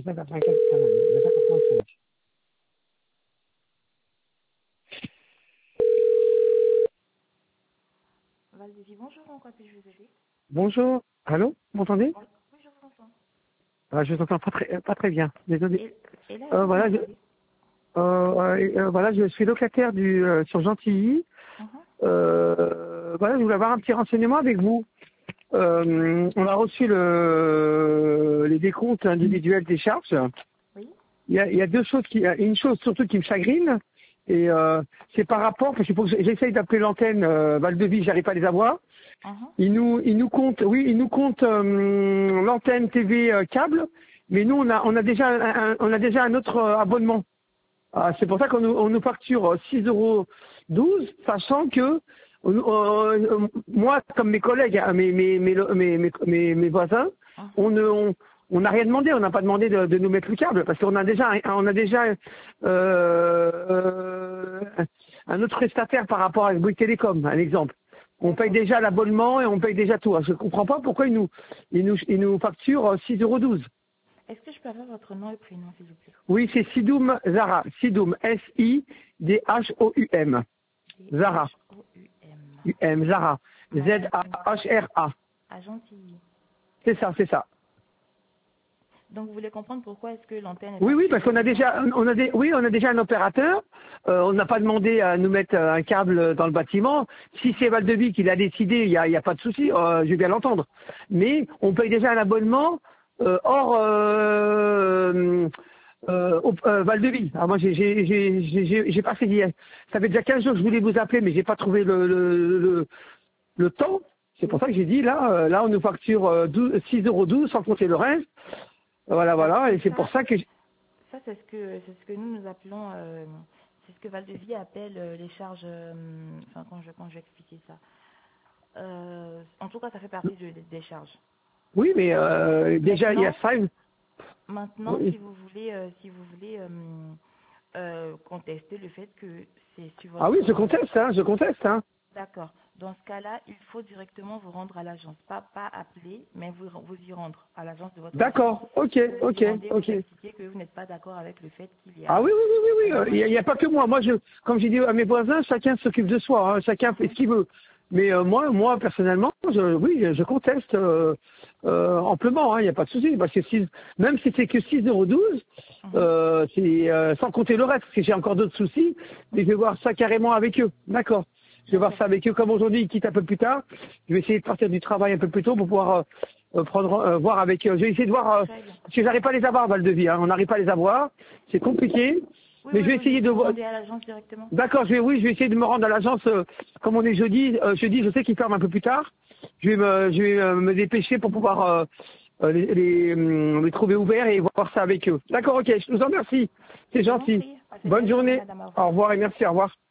284, ah non, 285. Valdévie, bonjour, en quoi puis-je vous aider? Bonjour. Allô? Vous m'entendez? Oui, oui, je vous entends. Ah, je vous entends pas très bien. Désolé. Et là, vous Voilà, m'entendez? voilà, je suis locataire sur Gentilly. Mhm. Voilà, je voulais avoir un petit renseignement avec vous. On a reçu les décomptes individuels des charges. Oui. Il y a deux choses il y a une chose surtout qui me chagrine, et c'est par rapport, parce que j'essaye d'appeler l'antenne Val-de-Vie, j'arrive pas à les avoir. Mhm. Ils nous comptent l'antenne TV câble, mais nous on a déjà un autre abonnement. Ah, c'est pour ça on nous facture 6,12 €, sachant que moi, comme mes collègues, hein, mes voisins, Mhm. on n'a rien demandé, on n'a pas demandé de nous mettre le câble, parce qu'on a déjà un autre prestataire par rapport à Bouygues Télécom, un exemple. On paye déjà l'abonnement et on paye déjà tout. Je ne comprends pas pourquoi ils nous facturent 6,12 €. Est-ce que je peux avoir votre nom et prénom, s'il vous plaît? Oui, c'est Sidoum Zara. Sidoum, S-I-D-H-O-U-M. Zara. D-H-O-U-M. U-M, Zara. Madame Z-A-H-R-A. à Gentilly. C'est ça, c'est ça. Donc, vous voulez comprendre pourquoi est-ce que l'antenne est Oui, oui, parce facturée qu'on a autant? déjà, oui, on a déjà un opérateur. On n'a pas demandé à nous mettre un câble dans le bâtiment. Si c'est Val-de-Vie qui l'a décidé, il y a pas de souci, je vais bien l'entendre. Mais on paye déjà un abonnement hors Val-de-Vie. Alors moi, j'ai pas fait d'hier. Ça fait déjà 15 jours que je voulais vous appeler, mais j'ai pas trouvé le temps. C'est pour ça que j'ai dit là, on nous facture 6,12 € sans compter le reste. Voilà, Parce voilà, que et c'est pour ça que ça c'est ce que nous appelons, c'est ce que Valdévie appelle les charges, enfin, quand je vais expliquer ça. En tout cas, ça fait partie des charges. oui, mais déjà il y a Maintenant, ça. si Oui. vous voulez contester le fait que c'est sur Ah oui, votre... je conteste, hein. D'accord. Dans ce cas-là, il faut directement vous rendre à l'agence. Pas appeler, mais vous y rendre à l'agence de votre voisin. D'accord, ok, Vous y ok, rendez, vous ok. expliquez que vous n'êtes pas d'accord avec le fait qu'il y Ah a oui, oui, oui, oui, oui. un... Il y a pas que moi. Comme j'ai dit à mes voisins, chacun s'occupe de soi, hein. Chacun fait ce qu'il veut. Mais moi, personnellement, oui, je conteste amplement, hein. Il n'y a pas de souci. Parce que même si c'est que 6,12 €, c'est sans compter le reste, parce que j'ai encore d'autres soucis. Mais je vais voir ça carrément avec eux. D'accord. Je vais voir ça avec eux. Comme aujourd'hui, ils quittent un peu plus tard. Je vais essayer de partir du travail un peu plus tôt pour pouvoir voir avec eux. Je vais essayer de voir, Très bien. parce que j'arrive pas à les avoir, Val-de-Vie, hein. On n'arrive pas à les avoir. C'est compliqué. Oui, Mais oui, je vais oui, essayer de vous voir. rendez à l'agence directement. D'accord, je vais essayer de me rendre à l'agence, comme on est jeudi. Jeudi, je sais qu'ils ferment un peu plus tard. Je vais me dépêcher pour pouvoir les trouver ouverts et voir ça avec eux. D'accord, ok, je vous en remercie. C'est Je vous en gentil. prie. Passez une Bonne belle journée, journée. madame. Au revoir. Au revoir et merci, au revoir.